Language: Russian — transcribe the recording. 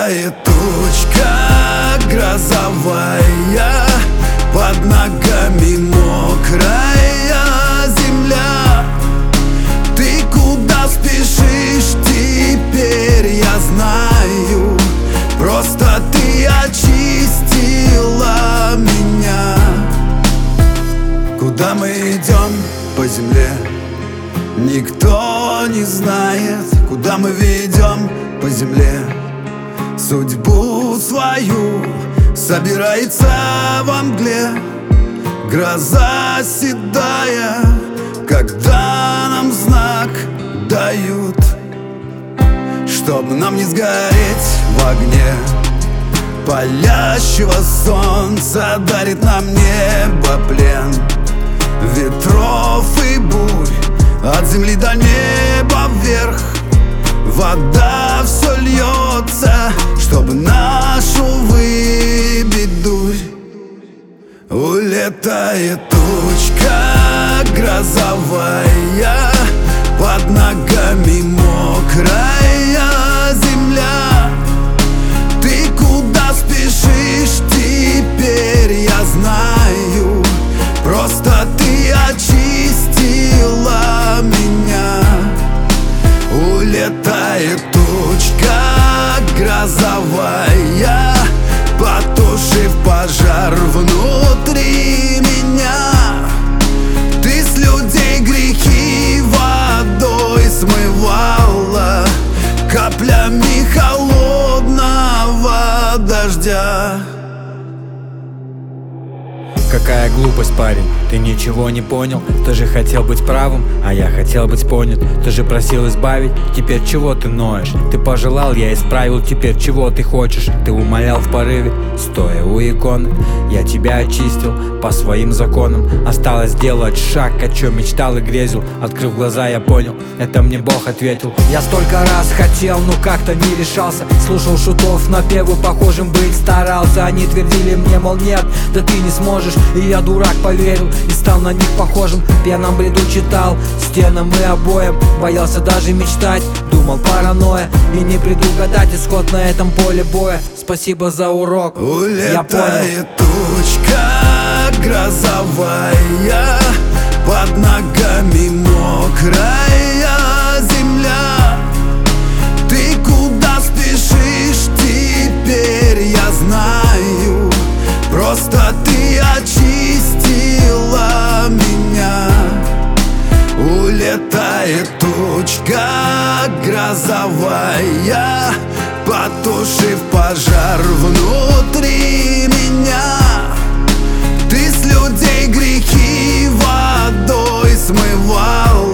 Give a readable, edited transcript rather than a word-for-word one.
Улетает тучка грозовая, под ногами мокрая земля. Ты куда спешишь теперь, я знаю, просто ты очистила меня. Куда мы идем по земле, никто не знает. Куда мы ведем по земле судьбу свою, собирается во мгле гроза седая, когда нам знак дают, чтоб нам не сгореть в огне палящего солнца. Дарит нам небо плен ветров и бурь, от земли до неба вверх вода все льется, чтоб нашу выбить дурь. Улетает тучка грозовая, под ногами мокрая земля. Ты куда спешишь теперь, я знаю, просто ты очистила меня. Улетает тучка грозовая, потушив пожар внутри меня. Ты с людей грехи водой смывала, каплями холодного дождя. Какая глупость, парень, ты ничего не понял. Ты же хотел быть правым, а я хотел быть понят. Ты же просил избавить, теперь чего ты ноешь? Ты пожелал, я исправил, теперь чего ты хочешь? Ты умолял в порыве, стоя у иконы. Я тебя очистил по своим законам. Осталось сделать шаг, о чем мечтал и грезил. Открыв глаза, я понял, это мне Бог ответил. Я столько раз хотел, но как-то не решался. Слушал шутов, напевы похожим быть старался. Они твердили мне, мол, нет, да ты не сможешь. И я, дурак, поверил и стал на них похожим. В пьяном бреду читал стенам и обоям, боялся даже мечтать, думал паранойя. И не предугадать исход на этом поле боя. Спасибо за урок, я понял. Улетает тучка грозовая, под ногами мокрая земля. Ты куда спешишь теперь, я знаю, просто ты очистила меня. Улетает тучка грозовая, потушив пожар внутри меня. Ты с людей грехи водой смывал,